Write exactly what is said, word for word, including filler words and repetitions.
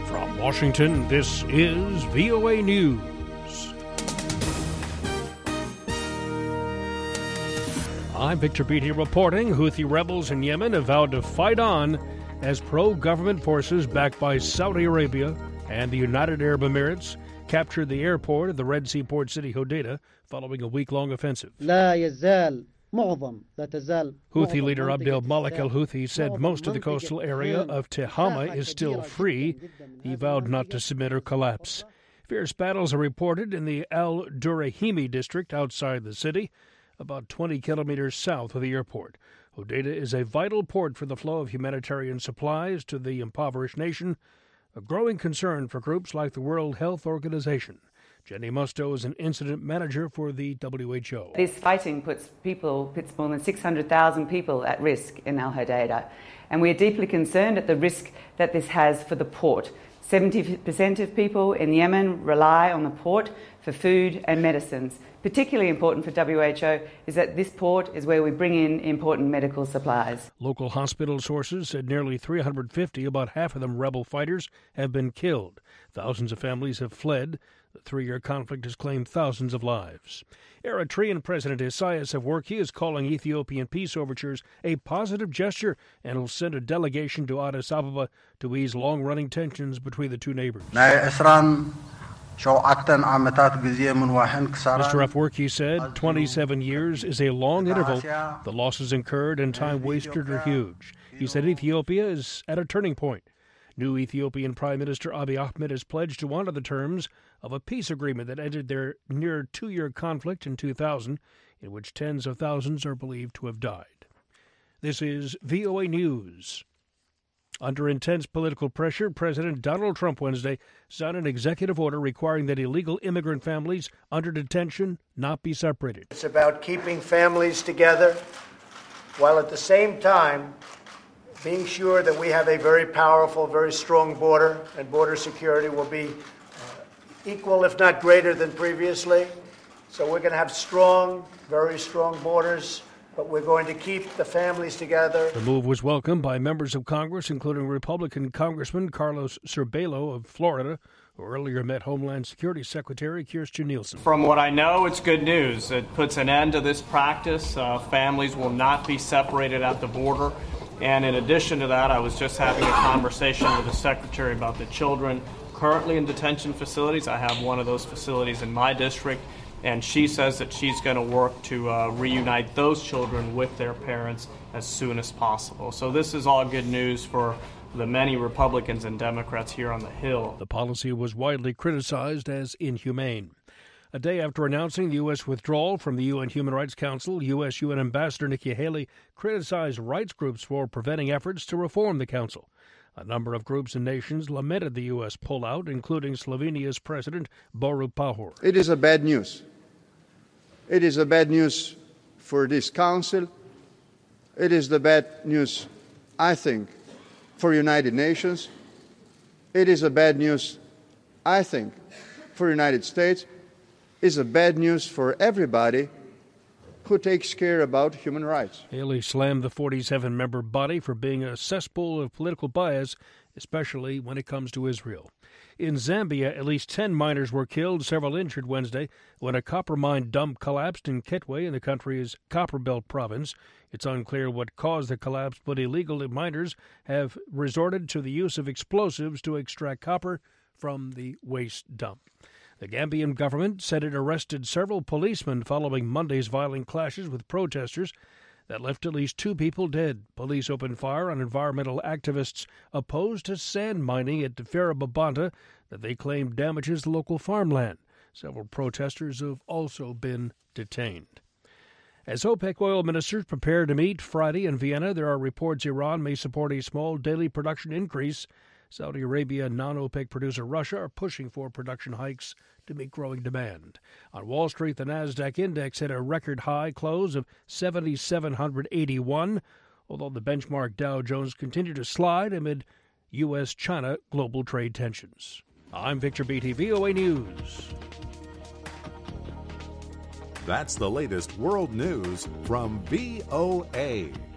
From Washington, this is V O A News. I'm Victor Beatty reporting. Houthi rebels in Yemen have vowed to fight on as pro-government forces backed by Saudi Arabia and the United Arab Emirates captured the airport of the Red Sea port city Hodeidah following a week-long offensive. لا يزال معظم لا تزال Houthi leader Abdel Malik al-Houthi said most of the coastal area of Tehama is still free. He vowed not to submit or collapse. Fierce battles are reported in the Al-Durahimi district outside the city, about twenty kilometers south of the airport. Hodeidah is a vital port for the flow of humanitarian supplies to the impoverished nation, a growing concern for groups like the World Health Organization. Jenny Musto is an incident manager for the W H O. This fighting puts people, puts more than six hundred thousand people at risk in Al Hodeidah, and we are deeply concerned at the risk that this has for the port. seventy percent of people in Yemen rely on the port for food and medicines. Particularly important for W H O is that this port is where we bring in important medical supplies. Local hospital sources said nearly three hundred fifty, about half of them rebel fighters, have been killed. Thousands of families have fled. The three-year conflict has claimed thousands of lives. Eritrean President Isaias Afwerki is calling Ethiopian peace overtures a positive gesture and will send a delegation to Addis Ababa to ease long-running tensions between the two neighbors. Mister Afwerki said twenty-seven years is a long interval. The losses incurred and time wasted are huge. He said Ethiopia is at a turning point. New Ethiopian Prime Minister Abiy Ahmed has pledged to honor the terms of a peace agreement that ended their near two-year conflict in two thousand, in which tens of thousands are believed to have died. This is V O A News. Under intense political pressure, President Donald Trump Wednesday signed an executive order requiring that illegal immigrant families under detention not be separated. It's about keeping families together while at the same time being sure that we have a very powerful, very strong border, and border security will be uh, equal, if not greater, than previously. So we're going to have strong, very strong borders, but we're going to keep the families together. The move was welcomed by members of Congress, including Republican Congressman Carlos Curbelo of Florida, who earlier met Homeland Security Secretary Kirstjen Nielsen. From what I know, it's good news. It puts an end to this practice. Uh, families will not be separated at the border. And in addition to that, I was just having a conversation with the Secretary about the children currently in detention facilities. I have one of those facilities in my district, and she says that she's going to work to uh, reunite those children with their parents as soon as possible. So this is all good news for the many Republicans and Democrats here on the Hill. The policy was widely criticized as inhumane. A day after announcing the U S withdrawal from the U N Human Rights Council, U S U N Ambassador Nikki Haley criticized rights groups for preventing efforts to reform the council. A number of groups and nations lamented the U S pullout, including Slovenia's President Borut Pahor. It is a bad news. It is a bad news for this council. It is the bad news, I think, for United Nations. It is a bad news, I think, for United States. Is a bad news for everybody who takes care about human rights. Haley slammed the forty-seven member body for being a cesspool of political bias, especially when it comes to Israel. In Zambia, at least ten miners were killed, several injured Wednesday, when a copper mine dump collapsed in Kitwe in the country's Copperbelt province. It's unclear what caused the collapse, but illegal miners have resorted to the use of explosives to extract copper from the waste dump. The Gambian government said it arrested several policemen following Monday's violent clashes with protesters that left at least two people dead. Police opened fire on environmental activists opposed to sand mining at Ferrobabanta that they claimed damages local farmland. Several protesters have also been detained. As OPEC oil ministers prepare to meet Friday in Vienna, there are reports Iran may support a small daily production increase. Saudi Arabia and non-OPEC producer Russia are pushing for production hikes to meet growing demand. On Wall Street, the Nasdaq index hit a record high close of seven thousand seven hundred eighty-one, although the benchmark Dow Jones continued to slide amid U S China global trade tensions. I'm Victor Beatty, V O A News. That's the latest world news from V O A.